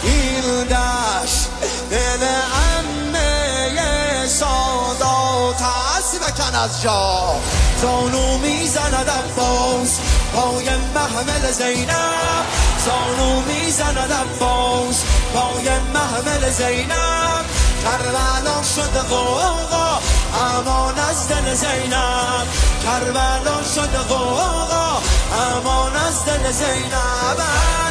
این دشت دل عمه سادات هستی بکن از جا زانو میزند عباس پای محمل زینب زانو میزند عباس پای محمل زینب کربلا شده غوغا امان از دل زینب کربلا شده غوغا امان از دل زینب